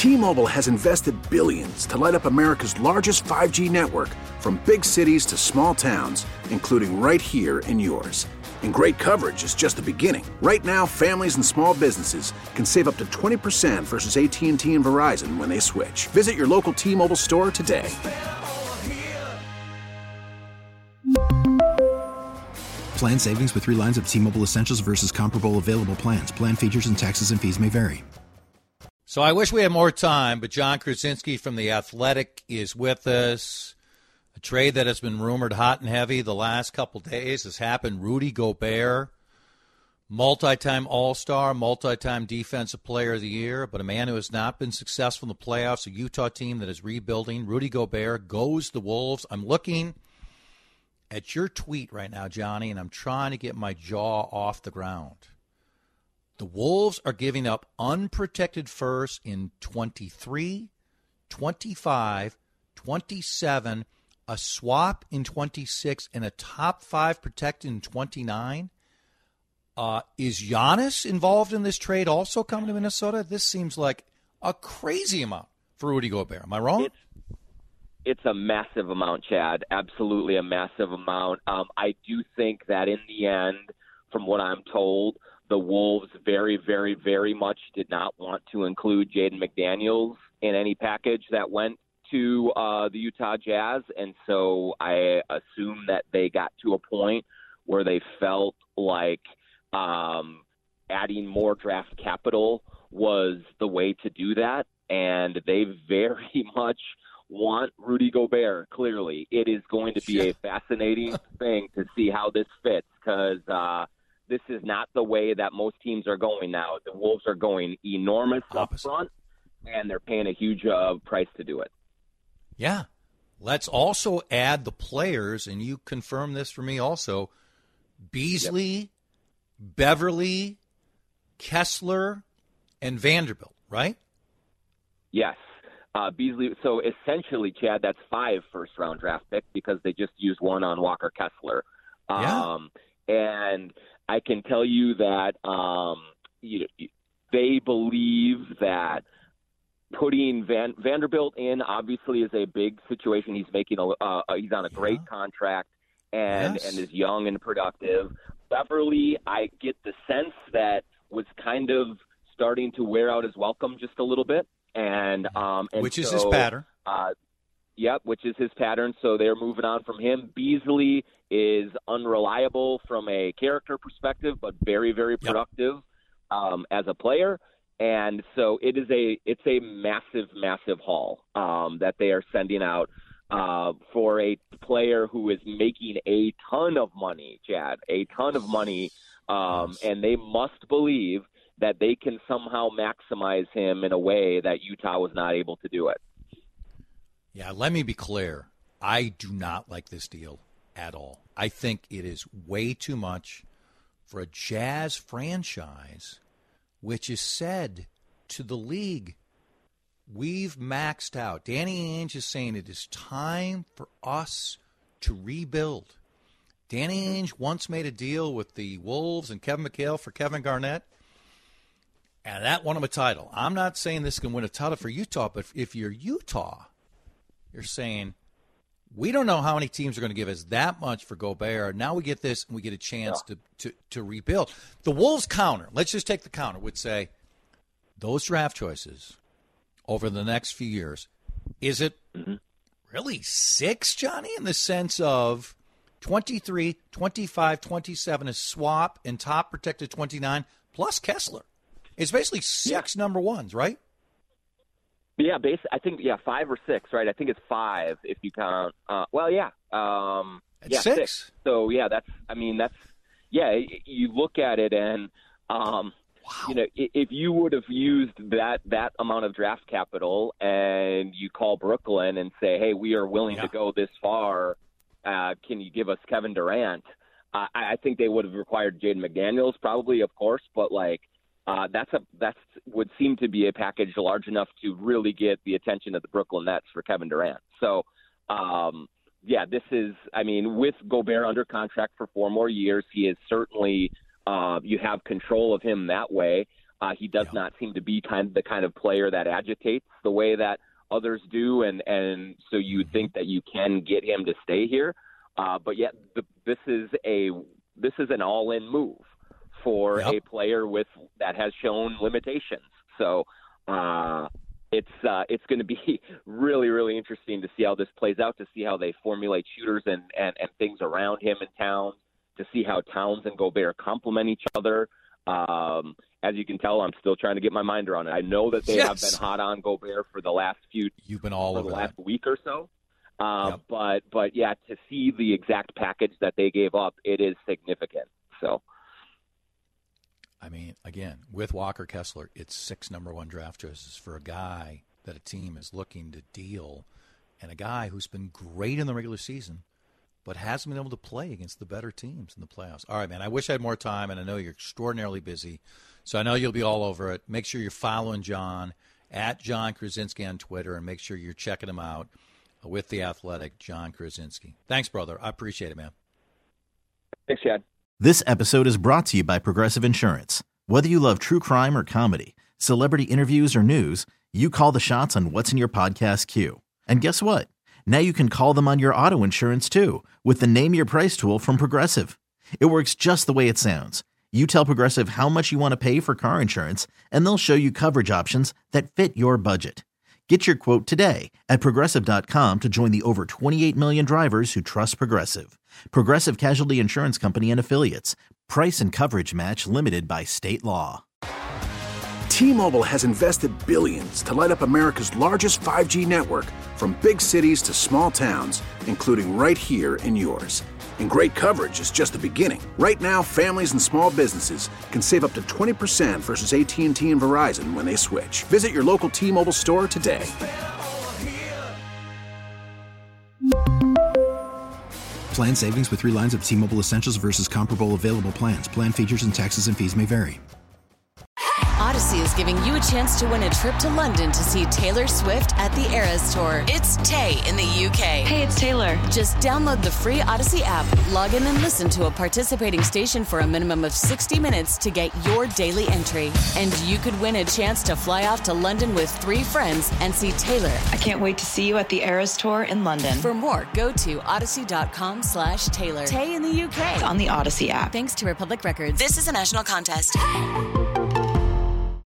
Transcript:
T-Mobile has invested billions to light up America's largest 5G network, from big cities to small towns, including right here in yours. And great coverage is just the beginning. Right now, families and small businesses can save up to 20% versus AT&T and Verizon when they switch. Visit your local T-Mobile store today. Plan savings with 3 lines of T-Mobile Essentials versus comparable available plans. Plan features and taxes and fees may vary. So I wish we had more time, but John Krasinski from The Athletic is with us. A trade that has been rumored hot and heavy the last couple days has happened. Rudy Gobert, multi-time All-Star, multi-time Defensive Player of the Year, but a man who has not been successful in the playoffs, a Utah team that is rebuilding. Rudy Gobert goes to the Wolves. I'm looking at your tweet right now, Johnny, and I'm trying to get my jaw off the ground. The Wolves are giving up unprotected first in 23, 25, 27, a swap in 26, and a top 5 protected in 29. Is Giannis involved in this trade also coming to Minnesota? This seems like a crazy amount for Rudy Gobert. Am I wrong? It's a massive amount, Chad. Absolutely a massive amount. I do think that in the end, from what I'm told, the Wolves very, very, very much did not want to include Jaden McDaniels in any package that went to the Utah Jazz. And so I assume that they got to a point where they felt like adding more draft capital was the way to do that. And they very much want Rudy Gobert, clearly. It is going to be a fascinating thing to see how this fits, because this is not the way that most teams are going now. The Wolves are going enormous up front, and they're paying a huge price to do it. Yeah. Let's also add the players, and you confirm this for me also. Beasley, Beverly, Kessler, and Vanderbilt, right? Yes. Beasley. So essentially, Chad, that's 5 first-round draft picks because they just used one on Walker Kessler. And I can tell you that they believe that putting Vanderbilt in obviously is a big situation. He's making he's on a great contract and is young and productive. Beverly, I get the sense that was kind of starting to wear out his welcome just a little bit. And which is his pattern. Which is his pattern. So they're moving on from him. Beasley is unreliable from a character perspective, but very, very productive as a player. And so it's a massive, massive haul that they are sending out for a player who is making a ton of money, Chad, a ton of money. And they must believe that they can somehow maximize him in a way that Utah was not able to do it. Yeah, let me be clear. I do not like this deal at all. I think it is way too much for a Jazz franchise, which is said to the league, we've maxed out. Danny Ainge is saying it is time for us to rebuild. Danny Ainge once made a deal with the Wolves and Kevin McHale for Kevin Garnett, and that won him a title. I'm not saying this can win a title for Utah, but if you're Utah, you're saying, we don't know how many teams are going to give us that much for Gobert. Now we get this, and we get a chance to rebuild. The Wolves counter, let's just take the counter, would say, those draft choices over the next few years, is it really 6, Johnny, in the sense of 23, 25, 27 is swap and top protected 29 plus Kessler? It's basically 6 number ones, right? Yeah, I think 5 or 6, right? I think it's 5 if you count. 6. So you look at it and if you would have used that amount of draft capital and you call Brooklyn and say, hey, we are willing to go this far, can you give us Kevin Durant? I think they would have required Jaden McDaniels probably, of course, but that's would seem to be a package large enough to really get the attention of the Brooklyn Nets for Kevin Durant. So, this is, with Gobert under contract for 4 more years, he is certainly, you have control of him that way. He does not seem to be the kind of player that agitates the way that others do, and so you think that you can get him to stay here. But yet this is an all-in move for a player that has shown limitations. So it's going to be really, really interesting to see how this plays out, to see how they formulate shooters and things around him in Towns, to see how Towns and Gobert complement each other. As you can tell, I'm still trying to get my mind around it. I know that they have been hot on Gobert for the last You've been all over the last that. week or so. But yeah, to see the exact package that they gave up, it is significant. So, I mean, again, with Walker Kessler, it's 6 number 1 draft choices for a guy that a team is looking to deal, and a guy who's been great in the regular season, but hasn't been able to play against the better teams in the playoffs. All right, man, I wish I had more time, and I know you're extraordinarily busy, so I know you'll be all over it. Make sure you're following John at John Krasinski on Twitter, and make sure you're checking him out with The Athletic, John Krasinski. Thanks, brother. I appreciate it, man. Thanks, Chad. This episode is brought to you by Progressive Insurance. Whether you love true crime or comedy, celebrity interviews or news, you call the shots on what's in your podcast queue. And guess what? Now you can call them on your auto insurance, too, with the Name Your Price tool from Progressive. It works just the way it sounds. You tell Progressive how much you want to pay for car insurance, and they'll show you coverage options that fit your budget. Get your quote today at Progressive.com to join the over 28 million drivers who trust Progressive. Progressive Casualty Insurance Company and Affiliates. Price and coverage match limited by state law. T-Mobile has invested billions to light up America's largest 5G network, from big cities to small towns, including right here in yours. And great coverage is just the beginning. Right now, families and small businesses can save up to 20% versus AT&T and Verizon when they switch. Visit your local T-Mobile store today. Plan savings with 3 lines of T-Mobile Essentials versus comparable available plans. Plan features and taxes and fees may vary. Odyssey is giving you a chance to win a trip to London to see Taylor Swift at the Eras Tour. It's Tay in the UK. Hey, it's Taylor. Just download the free Odyssey app, log in and listen to a participating station for a minimum of 60 minutes to get your daily entry. And you could win a chance to fly off to London with 3 friends and see Taylor. I can't wait to see you at the Eras Tour in London. For more, go to odyssey.com/Taylor. Tay in the UK. It's on the Odyssey app. Thanks to Republic Records. This is a national contest.